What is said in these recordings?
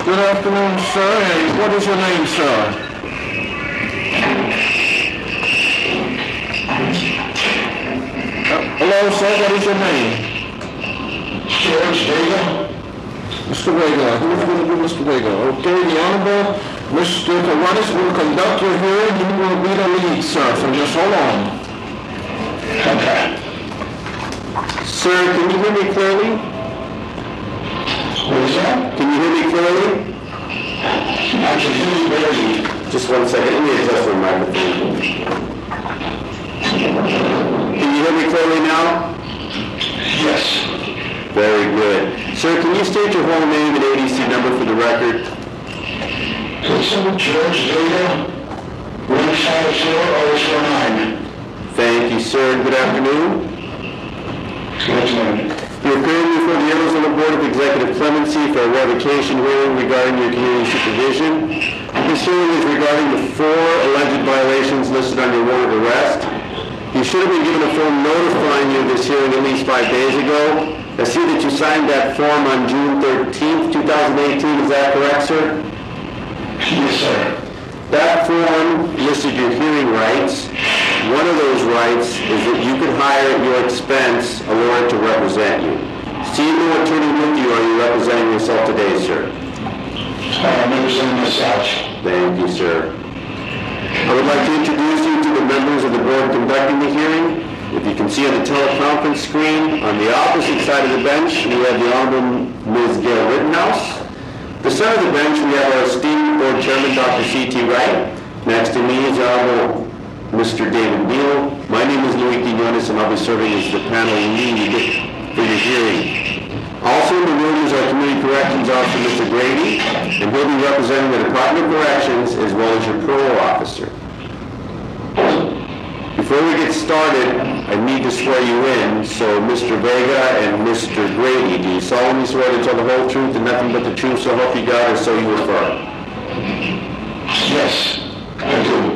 Good afternoon, sir. And what is your name, sir? Hello, sir. What is your name? George Vega. Mr. Vega. Who is going to be Mr. Vega? Okay, the Honorable Mr. Carruthers will conduct your hearing. He will be the lead, sir. So just hold on. Okay. Sir, can you hear me clearly? What is that? Can you hear me clearly? I can hear you barely. Just 1 second. Let me adjust the microphone. Can you hear me clearly now? Yes. Very good. Sir, can you state your whole name and ADC number for the record? Person George Vega, 154049. Thank you, sir. Good afternoon. Good afternoon. You're appearing before the Arizona Board of Executive Clemency for a revocation hearing regarding your community supervision. This hearing is regarding the 4 alleged violations listed on your warrant of arrest. You should have been given a form notifying you of this hearing at least 5 days ago. I see that you signed that form on June 13th, 2018. Is that correct, sir? Yes, sir. That form listed your hearing rights. One of those rights is that you could hire at your expense a lawyer to represent you. Seeing no attorney with you, are you representing yourself today, sir? I'm representing myself. Thank you, sir. I would like to introduce you to the members of the board conducting the hearing. If you can see on the teleconference screen, on the opposite side of the bench, we have the Honorable Ms. Gail Rittenhouse. The center of the bench, we have our esteemed board chairman, Dr. C.T. Wright. Next to me is Honorable Mr. David Neal. My name is Louis Quinones, and I'll be serving as the panel lead for your hearing. Also in the room is our Community Corrections Officer, Mr. Grady, and he'll be representing the Department of Corrections as well as your parole officer. Before we get started, I need to swear you in, so Mr. Vega and Mr. Grady, do you solemnly swear to tell the whole truth and nothing but the truth, so help you God, or so you affirm? Yes, I do.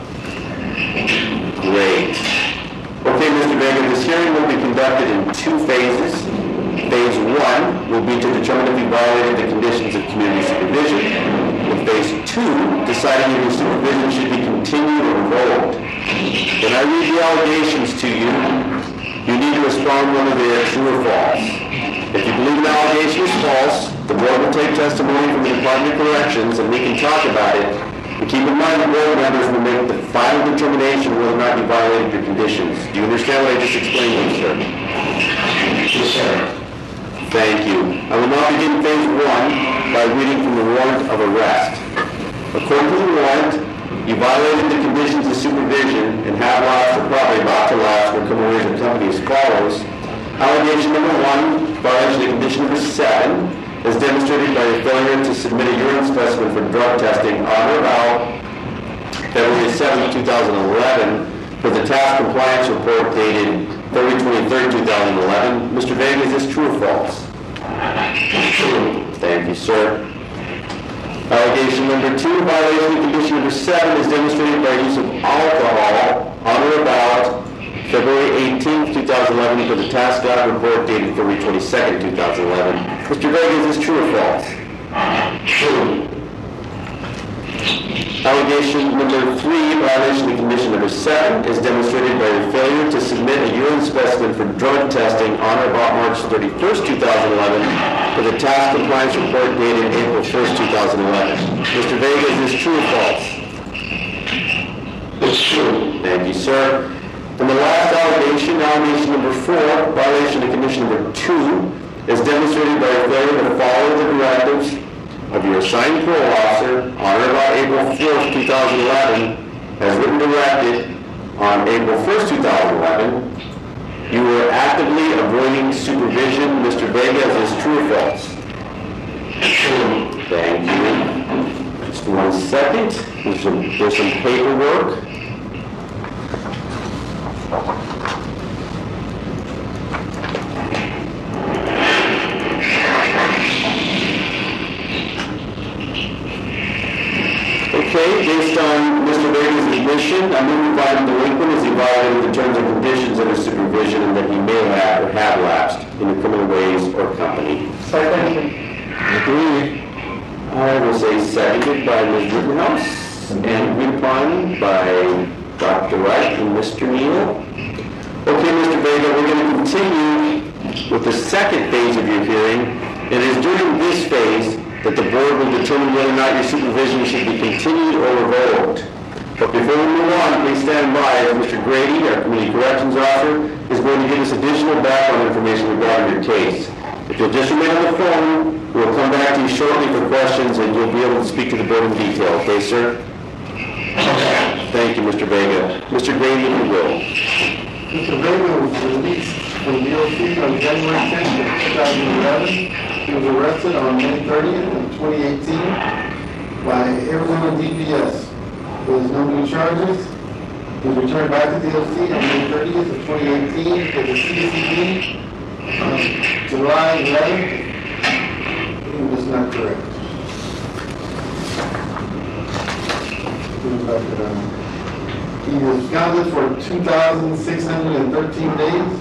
Great. Okay, Mr. Vega, this hearing will be conducted in 2 phases. Phase 1 will be to determine if you violated the conditions of community supervision. In Phase 2, deciding if your supervision should be continued or revoked. When I read the allegations to you, you need to respond whether they are true or false. If you believe an allegation is false, the board will take testimony from the Department of Corrections and we can talk about it. But keep in mind the board members will make the final determination whether or not you violated your conditions. Do you understand what I just explained to you, sir? Yes, sir. Thank you. I will now begin Phase 1 by reading from the warrant of arrest. According to the warrant, you violated the conditions of supervision and have lapsed or probably about to lapse for criminal reason company as follows. Allegation number 1, violation of condition number 7, is demonstrated by your failure to submit a urine specimen for drug testing on or about February 7, 2011 for the task compliance report dated February 23, 2011. Mr. Vega, is this true or false? True. Thank you, sir. Allegation number 2, violation of condition number 7 is demonstrated by use of alcohol on or about February 18, 2011 for the task lab report dated February 22, 2011. Mr. Vega, is this true or false? True. Allegation number 3, violation of condition number 7 is demonstrated by your failure to submit a urine specimen for drug testing on or about March 31st, 2011 for the task compliance report dated April 1st, 2011. Mr. Vega, is this true or false? It's true. Thank you, sir. And the last allegation, allegation number 4, violation of condition number 2, is demonstrated by your failure to follow the directives of your assigned parole officer on or about April 4th, 2011, as written directed on April 1st, 2011. You were actively avoiding supervision. Mr. Vega, is this true or false? True. Thank you. Just 1 second. There's some paperwork. Okay, based on Mr. Vega's admission, I'm going to find delinquent as he violated the terms and conditions of his supervision and that he may have or have lapsed in the criminal ways or company. Agree. I will say seconded by Ms. Rittenhouse and agreed upon by Dr. Wright and Mr. Neal. Okay, Mr. Vega, we're going to continue with the second phase of your hearing. It is during this phase that the board will determine whether or not your supervision should be continued or revoked. But before we move on, please stand by as Mr. Grady, our Community Corrections Officer, is going to give us additional background information regarding your case. If you'll just remain on the phone, we'll come back to you shortly for questions and you'll be able to speak to the board in detail. Okay, sir? Okay. Thank you, Mr. Vega. Mr. Grady, if you will. Mr. Vega was released from DOC on January 10th of 2011. He was arrested on May 30th of 2018 by Arizona DPS. There was no new charges. He was returned back to DOC on May 30th of 2018 for the CCD on July 11th. It was not correct. He was founded for 2,613 days.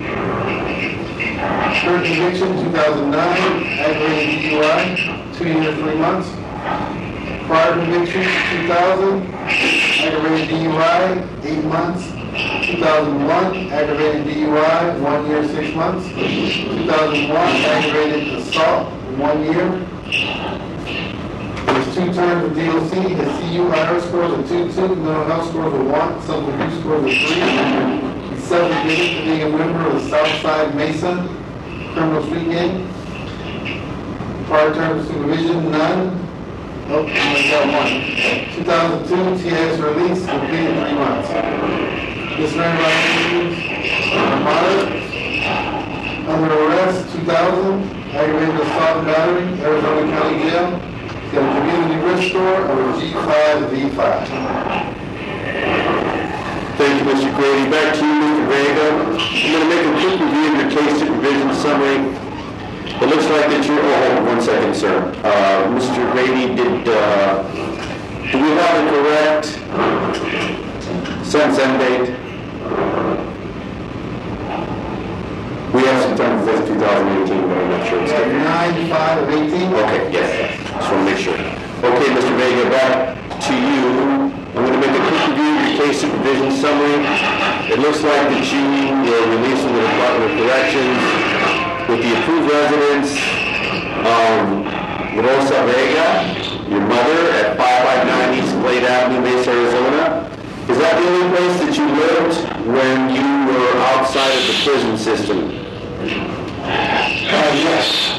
Third conviction, 2009, aggravated DUI, 2 years, 3 months. Prior conviction, 2000, aggravated DUI, 8 months. 2001, aggravated DUI, 1 year, 6 months. 2001, aggravated assault, 1 year. His 2 terms of DOC, his CUIR scores are 2.2, mental health scores are 1, substance abuse scores are 3. He's subjugated to being a member of the Southside Mesa criminal street gang. Prior terms of supervision, none. Oh, I got 1. 2002, TS release, completed 3 months. This man moderate. Under arrest, 2000, aggravated assault and battery, Arizona County Jail. He's got a community risk score of a G5V5. Thank you, Mr. Grady. Back to you, Mr. Vega. I'm going to make a quick review of your case supervision summary. It looks like that you're, hold on 1 second, sir. Mr. Grady, do we have the correct sentence end date? We have September 5th, 2018, but I'm not sure. It's got 9/5 of 18. Okay, yes. Just want to make sure. Okay, Mr. Vega, back to you. I'm going to make a quick review of your case supervision summary. It looks like that you were released from the Department of Corrections with the approved residence of Rosa Vega, your mother, at 559 East Glade Avenue, Mesa, Arizona. Is that the only place that you lived when you were outside of the prison system? Yes.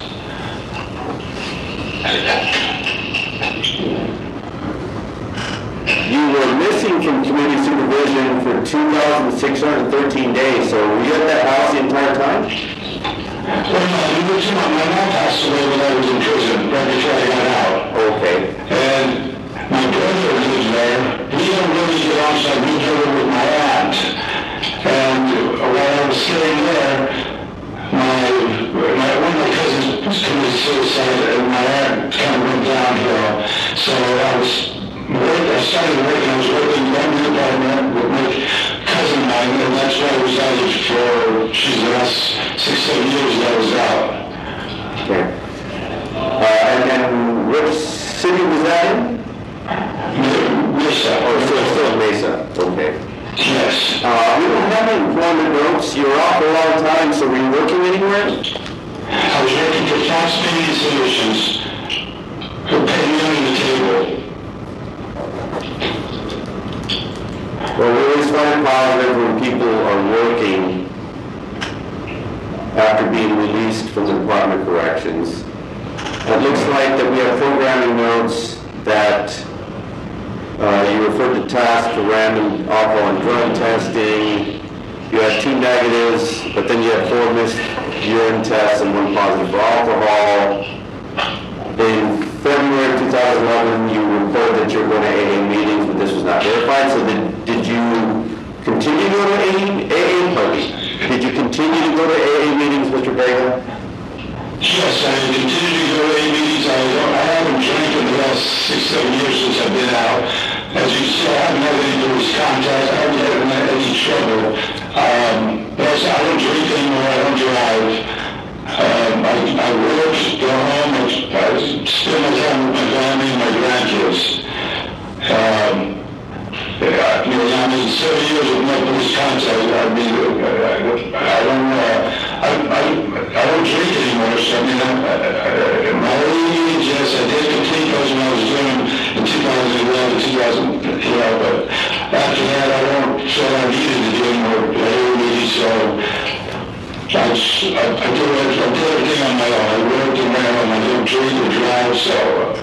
You were missing from community supervision for 2,613 days, so were you at that house the entire time? Well, no, my mom passed away when I was in prison, right before I got out. Okay. And my brother lives there. We don't really get on, so I moved over with my aunt. And while I was staying there, one of my cousins committed suicide, and my aunt kind of went downhill. So I started working. I was working in the department with my cousin of mine, and that's why I resided for the last 6-7 years that I was out. Okay. And then which city was that in? Mesa. Oh, still in Mesa. Okay. Yes. We don't have any employment notes. You were out for a long time, so were you working anywhere? I was working for Fox Payment Solutions, who paid me under the table. Well, we always find it positive when people are working after being released from the Department of Corrections. It looks like that we have programming notes that you referred to tasks for random alcohol and drug testing. You had 2 negatives, but then you had 4 missed urine tests and 1 positive for alcohol. In February of 2011, you reported that you were going to AA meetings, but this was not verified. So did you continue to go to AA parties? Did you continue to go to AA meetings, Mr. Vega? Yes, I continue to go to AA meetings. I haven't drank in the last 6-7 years since I've been out. As you saw, I haven't had any loose contact. I haven't had any trouble. But I don't drink anymore. I don't drive. I work, go home, I spend my time with my family and my grandkids. I mean, 7 years with no police contact. I mean, I don't drink anymore. So I mean, my early age, yes, I did complete those when I was doing in 2011, 2012. But after that, I don't feel I needed to do anymore. So I do everything on my own. I work on my own. I don't drink or drive. So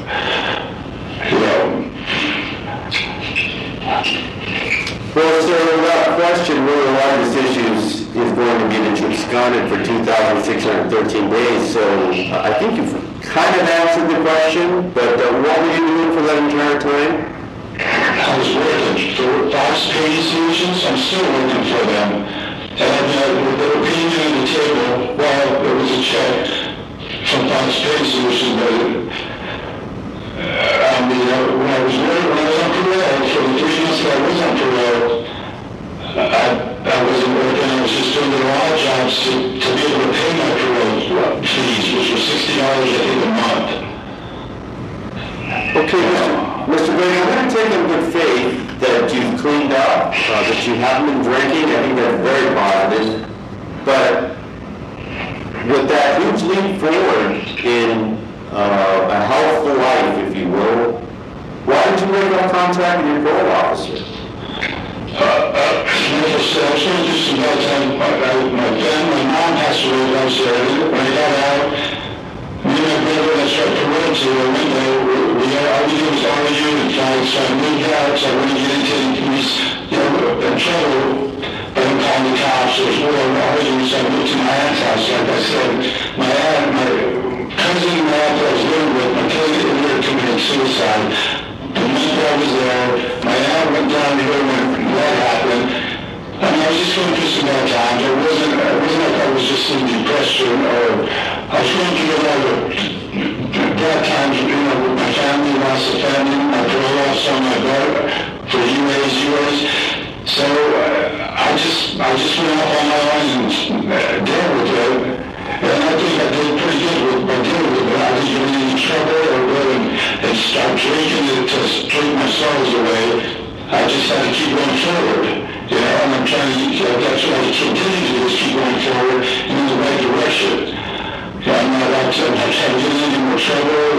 Well, sir, without question, one of the largest issues is going to be that you're absconded for 2,613 days. So I think you've kind of answered the question, but what were you doing for that entire time? I was working for Fox Payment Solutions. I'm still working for them. And they were paying me on the table while there was a check from Fox Payment Solutions. But when I was on parole, for the 3 months that I was on parole, I wasn't working. I was just doing little odd jobs to be able to pay my parole fees, which were $60 I think a month. Okay, Mr. Brady, I'm going to take in good faith that you've cleaned up, that you haven't been drinking. I think that's very positive. But with that huge leap forward in a healthful life, if you will, why did you make no contact with your parole officer? Like I said, I was trying to do some bad time. My mom passed away last year. When I got out, me and my brother, that's right, parole to a window. All we did was argue and fight, so I moved out, so I wouldn't get into any police, in trouble. I didn't call the cops, there was more arguing, so I moved to my aunt's house. Like I said, my cousin and my aunt that I was living with, my cousin ended up committing suicide. The month I was there, my aunt went down the hill when that happened. I mean, I was just going through some bad times. It wasn't like I was just in depression, or I was going through a lot of bad times, with my family, lost the family, my parole officer, my brother, for UAs. So I just went off on my own and dealt with it. And I think I did pretty good by dealing with it. I didn't get in any trouble or go and start drinking it to drink my sorrows away. I just had to keep going forward. And I'm trying to, that's what I continue to do, is keep going forward in the right direction. I'm not out to get in any more trouble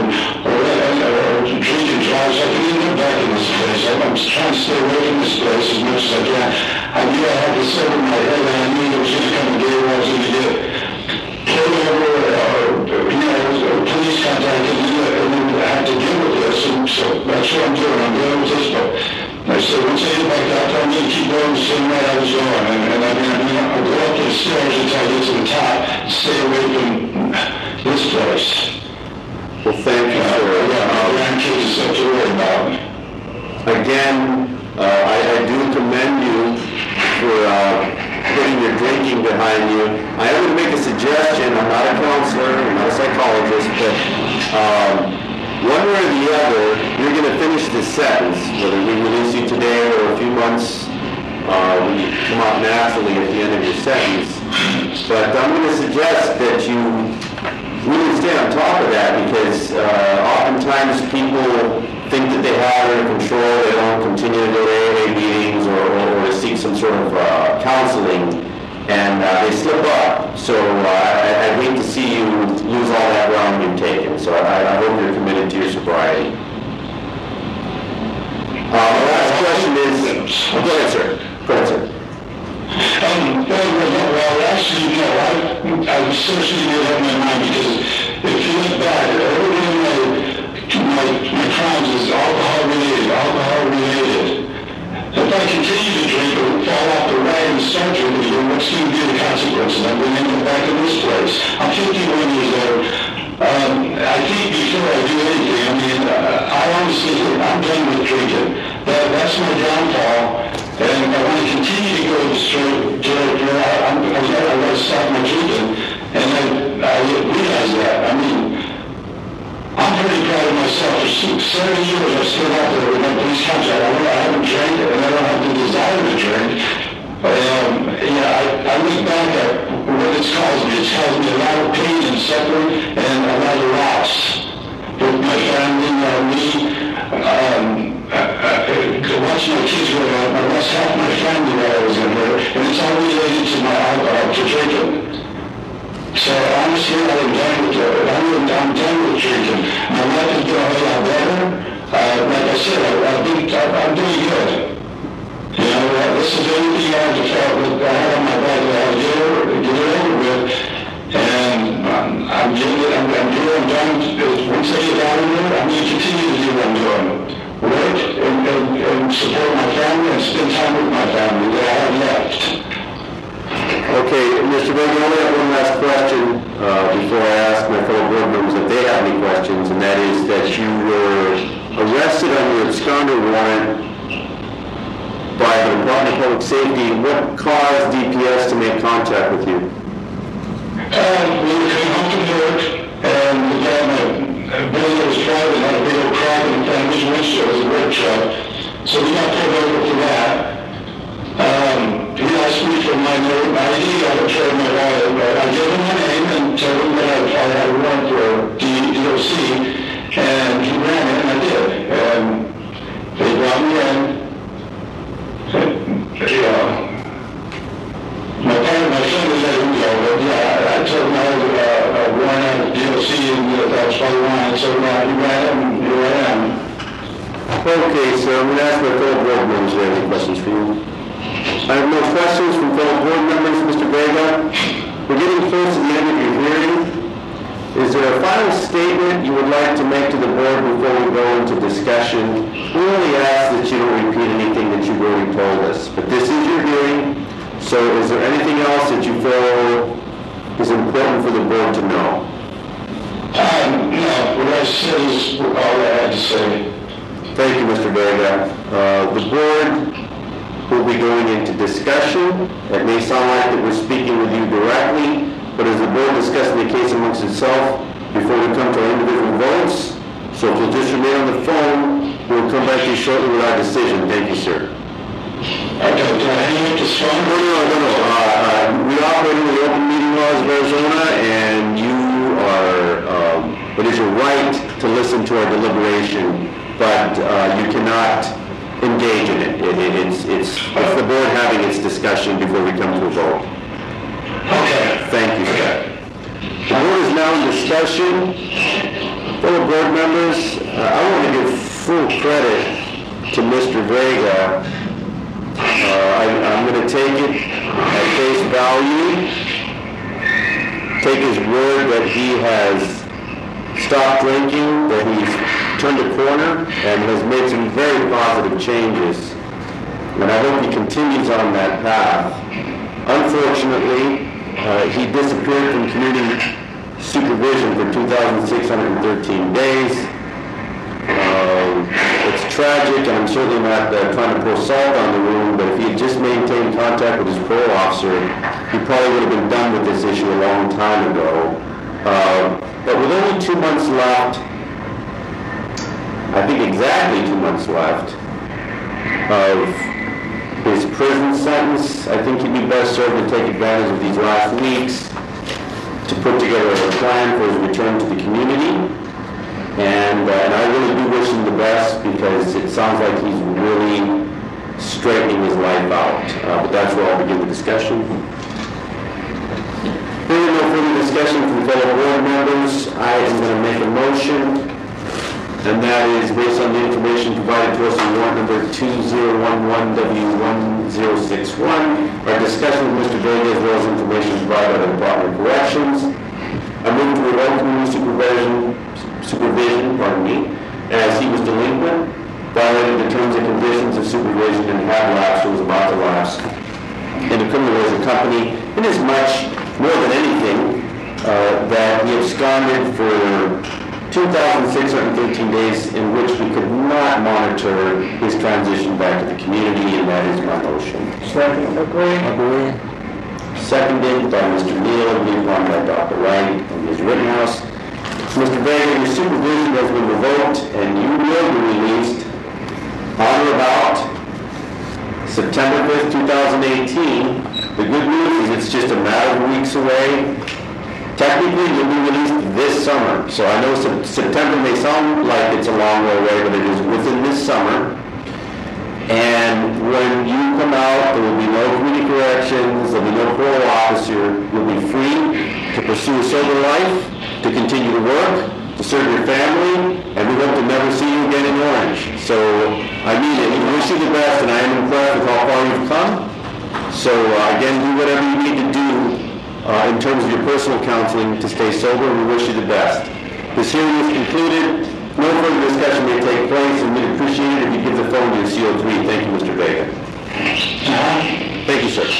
or drink and drive, so I can even get back in this place. I'm trying to stay away from this place as much as I can. I knew I had this over my head, and I knew there was going to come a day where I was going to get pulled over, police contact, and I had to deal with this. And so that's what I'm doing. I'm dealing with this. But I said, once I get back out there, I'm going to keep going the same way I was going. And I'll go up the stairs until I get to the top and stay away from this place. Well, thank you, sir. My grandkids are such a worry about me. Again, I do commend you for putting your drinking behind you. I am going to make a suggestion. I'm not a counselor, I'm not a psychologist, but one way or the other, you're going to finish this sentence, whether we release you today or a few months when you come out naturally at the end of your sentence. But I'm going to suggest that you really stay on top of that, because oftentimes people think that they have it under control. They don't continue to go to AA meetings or to seek some sort of counseling, and they slip up. So I'd hate to see you lose all that ground you've taken. So I hope you're committed to your sobriety. The last question is, go ahead, sir. Go ahead, sir. Well, actually, I was searching it in my mind, because if you look back, everything my crimes is alcohol related. If I continue to drink or fall off the wagon and start drinking, what's going to be the consequences? I'm going to end up back in this place. I'm 51 years old. I think before I do anything, I honestly, I'm done with drinking. That's my downfall. And I want to continue to go straight, I want to stop my drinking. And I realize that. I'm pretty proud of myself. For 7 years, I've still out there with no police contact. I haven't drank, and I don't have the desire to drink. I look back at what it's caused me. It's caused me a lot of pain and suffering and a lot of loss with my family, watching my kids grow up. I lost half my family while I was in there, and it's all related to my alcohol, to drinking. So honestly, I'm done with drinking. My life is doing a lot better. Like I said, I'm doing good. You know, this is the only thing I had on my body that I had to get it over with. And I'm here, I'm done. Once I get out of there, I'm going to continue to do what I'm doing. Work and support my family and spend time with my family that I have left. Okay, Mr. Vega, I only have one last question before I ask my fellow board members if they have any questions, and that is that you were arrested on your absconder warrant by the Department of Public Safety. What caused DPS to make contact with you? We were coming home from work, and the guy, my brother was driving, had a big old crack in his windshield. It was a work truck. So we got pulled over for that. He asked me for my name, ID, I would trade my wallet, but I gave him my name and told him that I had a warrant for DOC, and he ran it, and I did. And they brought me in. My friend was let him go, but yeah, I told him I had a warrant out of DOC, and that was probably why. So he ran it, and here I am. Okay, so I'm going to ask my fellow board members if they have any questions for you. I have no questions from fellow board members. Mr. Vega, we're getting close to the end of your hearing. Is there a final statement you would like to make to the board before we go into discussion? We only ask that you don't repeat anything that you've already told us, but this is your hearing, so is there anything else that you feel is important for the board to know? No, what I said is all I had to say. Thank you, Mr. Vega. The board will be going into discussion. It may sound like that we're speaking with you directly, but as the board discussing the case amongst itself before we come to our individual votes, so if you'll just remain on the phone, we'll come back to you shortly with our decision. Thank you, sir. Okay, do I hang up this phone? No. We operate in the open meeting laws of Arizona, and you are, it is your right to listen to our deliberation, but you cannot engage in it. It's the board having its discussion before we come to a vote. Okay. Thank you, sir. The board is now in discussion. Fellow board members, I want to give full credit to Mr. Vega. I'm going to take it at face value, take his word that he has stopped drinking, that he's turned a corner, and has made some very positive changes. And I hope he continues on that path. Unfortunately, he disappeared from community supervision for 2,613 days. It's tragic, and I'm certainly not trying to pour salt on the wound, but if he had just maintained contact with his parole officer, he probably would have been done with this issue a long time ago. But with only 2 months left, I think exactly 2 months left of his prison sentence, I think he'd be best served to take advantage of these last weeks to put together a plan for his return to the community. And I really do wish him the best, because it sounds like he's really straightening his life out. But that's where I'll begin the discussion. Hearing no further discussion from fellow board members, I am going to make a motion, and that is based on the information provided to us in warrant number 2011W1061, our discussion with Mr. Vega, as well as information provided by the Department of Corrections. I move to revoke community supervision, as he was delinquent, violated the terms and conditions of supervision, and had lapsed or was about to lapse in a criminal as a company, inasmuch, more than anything, that he absconded for 2,613 days in which we could not monitor his transition back to the community, and that is my motion. Second, agree. Seconded by Mr. Neal, agreed upon by Dr. Wright and Ms. Rittenhouse. Mr. Vega, your supervision has been revoked, and you will be released on or about September 5th, 2018. The good news is it's just a matter of weeks away. Technically, it will be released this summer. So I know September may sound like it's a long way away, but it is within this summer. And when you come out, there will be no community corrections, there will be no parole officer. You'll be free to pursue a sober life, to continue to work, to serve your family, and we hope to never see you again in Orange. So, I mean it. We wish you the best, and I am impressed with how far you've come. So, again, do whatever you need to do in terms of your personal counseling to stay sober, and we wish you the best. This hearing is concluded. No further discussion may take place, and we'd appreciate it if you give the phone to your CO3. Thank you, Mr. Vega. Thank you, sir.